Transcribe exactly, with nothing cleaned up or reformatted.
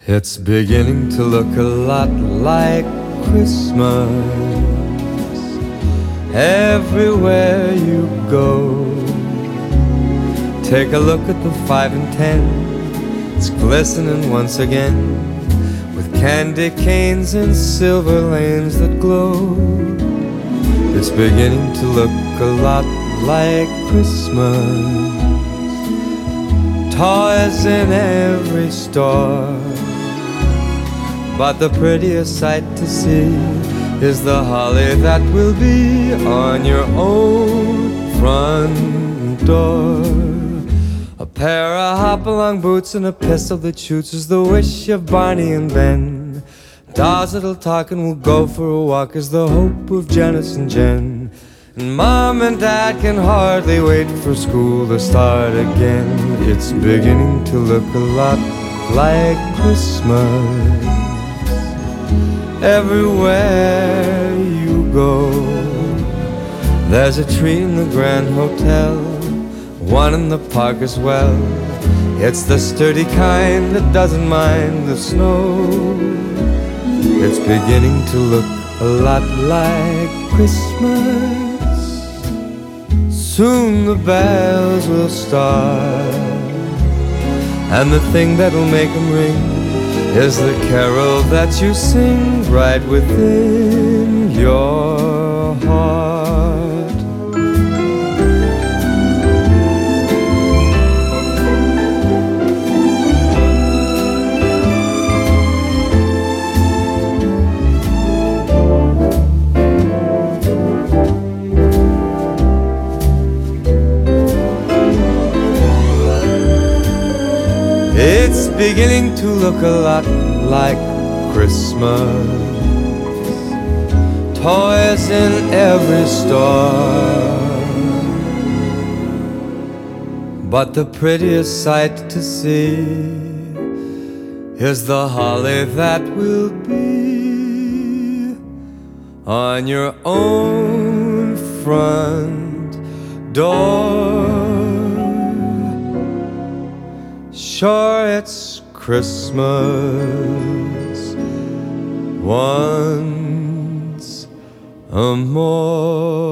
It's beginning to look a lot like Christmas everywhere you go. Take a look at the five and ten, it's glistening once again with candy canes and silver lanes that glow. It's beginning to look a lot like Christmas. Toys in every store, but the prettiest sight to see is the holly that will be on your own front door. A pair of hop-along boots and a pistol that shoots is the wish of Barney and Ben. Dolls that'll talk and will go for a walk is the hope of Janice and Jen. And Mom and Dad can hardly wait for school to start again. It's beginning to look a lot like Christmas everywhere you go. There's a tree in the Grand Hotel, one in the park as well. It's the sturdy kind that doesn't mind the snow. It's beginning to look a lot like Christmas. Soon the bells will start, and the thing that'll make them ring is the carol that you sing right within your heart. It's beginning to look a lot like Christmas. Toys in every store, but the prettiest sight to see is the holly that will be on your own front door. Sure, it's Christmas once a more.